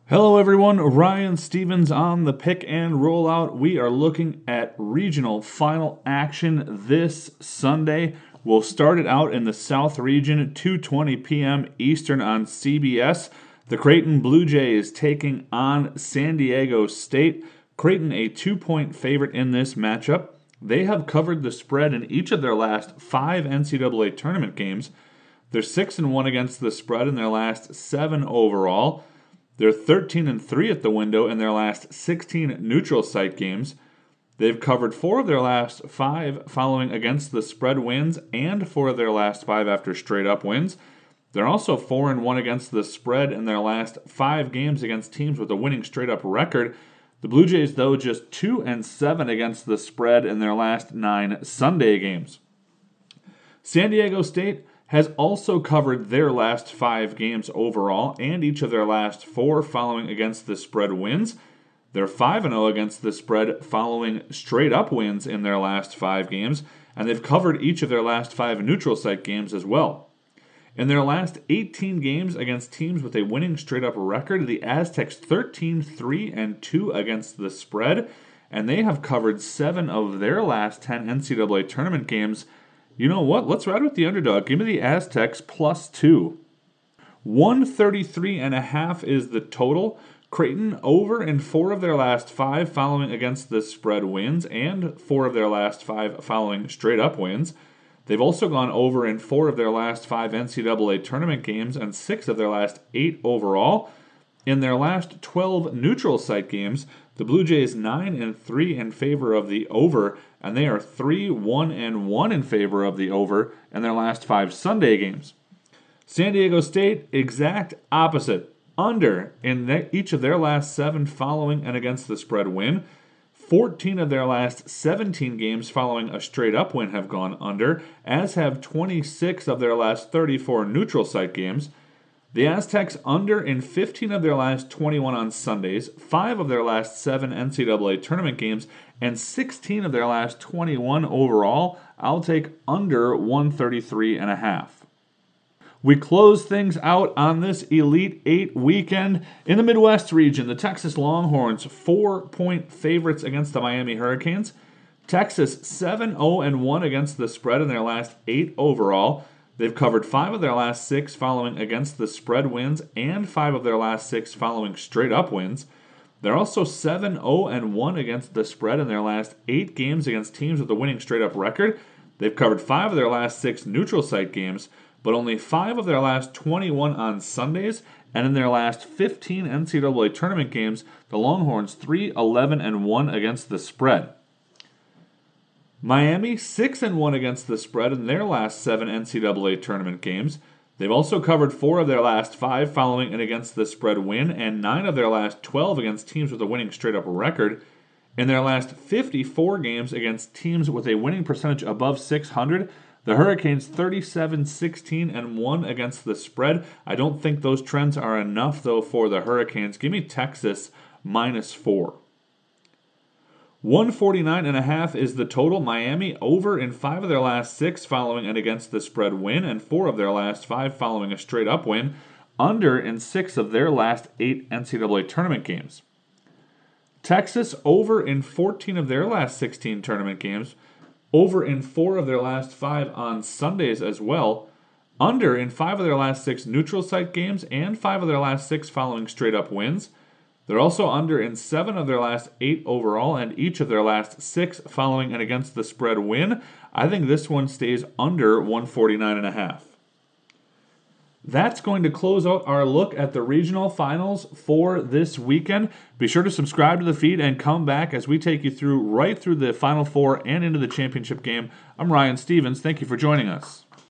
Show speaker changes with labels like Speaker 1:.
Speaker 1: Hello everyone, Ryan Stevens on the pick and rollout. We are looking at regional final action this Sunday. We'll start it out in the South region, 2:20 p.m. Eastern on CBS. The Creighton Blue Jays taking on San Diego State. Creighton a 2-point favorite in this matchup. They have covered the spread in each of their last 5 NCAA tournament games. They're 6-1 against the spread in their last 7 overall. They're 13-3 at the window in their last 16 neutral site games. They've covered 4 of their last 5 following against the spread wins and 4 of their last 5 after straight up wins. They're also 4-1 against the spread in their last 5 games against teams with a winning straight up record. The Blue Jays, though, just 2-7 against the spread in their last 9 Sunday games. San Diego State has also covered their last 5 games overall and each of their last 4 following against the spread wins. They're 5-0 against the spread following straight up wins in their last 5 games, and they've covered each of their last 5 neutral site games as well. In their last 18 games against teams with a winning straight up record, the Aztecs 13-3-2 against the spread, and they have covered 7 of their last 10 NCAA tournament games. You know what? Let's ride with the underdog. Give me the Aztecs +2. 133.5 is the total. Creighton over in 4 of their last 5 following against the spread wins and 4 of their last 5 following straight up wins. They've also gone over in 4 of their last 5 NCAA tournament games and 6 of their last 8 overall. In their last 12 neutral site games, the Blue Jays 9-3 in favor of the over, and they are 3-1-1 in favor of the over in their last 5 Sunday games. San Diego State, exact opposite. Under in each of their last 7 following and against the spread win. 14 of their last 17 games following a straight-up win have gone under, as have 26 of their last 34 neutral site games. The Aztecs under in 15 of their last 21 on Sundays, 5 of their last 7 NCAA tournament games, and 16 of their last 21 overall. I'll take under 133.5. We close things out on this Elite 8 weekend. In the Midwest region, the Texas Longhorns 4-point favorites against the Miami Hurricanes. Texas 7-0-1 against the spread in their last 8 overall. They've covered 5 of their last 6 following against the spread wins and 5 of their last 6 following straight up wins. They're also 7-0-1 against the spread in their last 8 games against teams with a winning straight up record. They've covered 5 of their last 6 neutral site games, but only 5 of their last 21 on Sundays, and in their last 15 NCAA tournament games, the Longhorns 3-11-1 against the spread. Miami 6-1 against the spread in their last 7 NCAA tournament games. They've also covered 4 of their last 5 following an against the spread win, and 9 of their last 12 against teams with a winning straight up record. In their last 54 games against teams with a winning percentage above 600, the Hurricanes 37-16-1 against the spread. I don't think those trends are enough, though, for the Hurricanes. Give me Texas -4. 149.5 is the total. Miami over in 5 of their last 6 following an against the spread win and 4 of their last 5 following a straight up win. Under in 6 of their last 8 NCAA tournament games. Texas over in 14 of their last 16 tournament games. Over in 4 of their last 5 on Sundays as well. Under in 5 of their last 6 neutral site games and 5 of their last 6 following straight up wins. They're also under in 7 of their last 8 overall and each of their last 6 following an against the spread win. I think this one stays under 149.5. That's going to close out our look at the regional finals for this weekend. Be sure to subscribe to the feed and come back as we take you right through the Final Four and into the championship game. I'm Ryan Stevens. Thank you for joining us.